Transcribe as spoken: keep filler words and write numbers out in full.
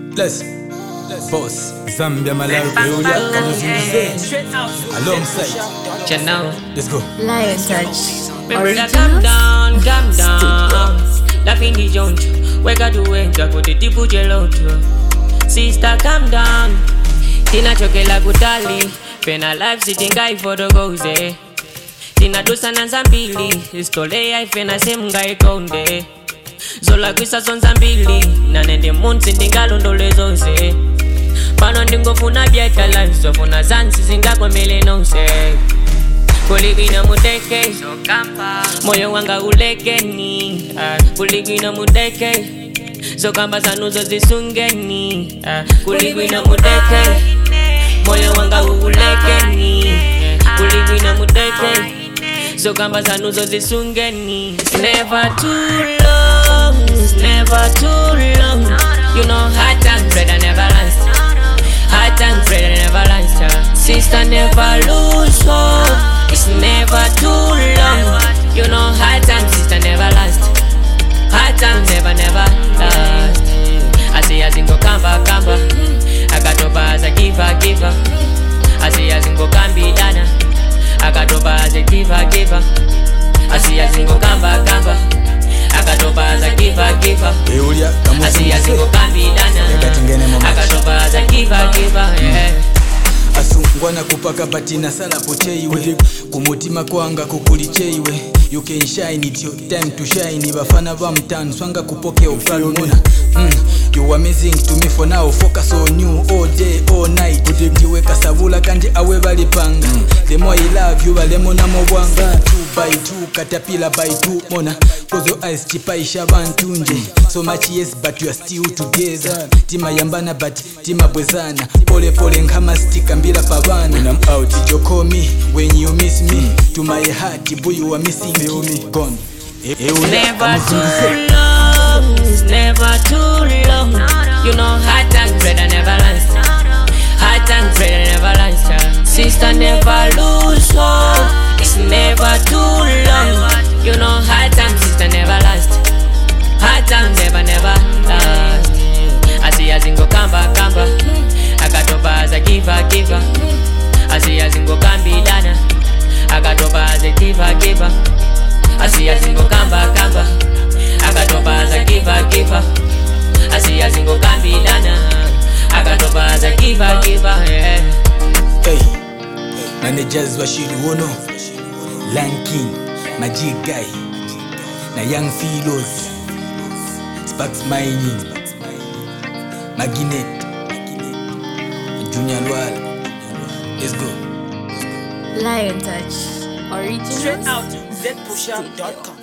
Let's Boss Zambia Malawi Eulia Kamuzinze alongside Channel. Let's go. Lion Touch. Brother, calm down, calm down. Laughing the joint. Weka to enter, go to the pujeloto. Sister, calm down. Tina chokela kutali. Pena life sitting guy for the goes, eh. Tina dosa na zambili. Istole ya ifena same guy konde. Zola kwisa son zambili. Nanende munsi ndingalo ndole zonse. Pano ndingofuna byeta life. Sofuna zansi zingakwe mele nonse. Kuligina mudeke, moyo wanga ulekeni. Kuligina mudeke, zokamba zanuzo zisungeni. Kuligina mudeke, moyo wanga ulekeni. Kuligina mudeke, zokamba zanuzo zisungeni. It's never too long, it's never too long. You know hard and bread and never last. Hard and bread and never last. Sister never lose hope. It's never too long. You know hard time, sister, never last. Hard time, never, never last. I see a single kamba, kamba. I got over as a giver, giver. I see a single kambi dana. I got over as a giver, giver. I see a single kamba, kamba. I got over as a giver, giver. Eulia I see a single kambi dana. I got over as a giver, giver. Yeah. Asungwana kupaka batina sala pocheiwe kumutima kwanga kukulicheiwe. You can shine, it's your time to shine. Bafana ba mtano swanga kupoke ofalmona. mm. You amazing to me for now. Focus on you all day all night. Ndiwe kasavula kanje awe balipanga. mm. The more I love you balemona mobwanga. Two by two katapila by two mona. Close your eyes chipaisha bantunje. So much yes but you are still together. Tima yambana but tima bwezana. Pole pole nkama stika mbila pavana. When I'm out you call me when you miss me. To my heart boy you are missing me. Gone. It's never too long, it's never too long. You know hard and bread and never last. Hard and bread and never last. Sister never lose hope. It's never too long. You know hard time, sister never last. Hard time never, never last. I see a single kamba, kamba. I got over as a giver, giver. I see a single kambi dana. I got over as a giver, giver. I see a single kamba, kamba. I got over as a giver, giver. I see a single kambi dana. I got over as a giver, giver. Yeah. Hey, managers wa Shiruono, Land King, Magic Guy, na Young Philos, Sparks Mining, Maginet, Junior Lual. Let's go. Lion Touch. Original. Straight out z pushup dot com.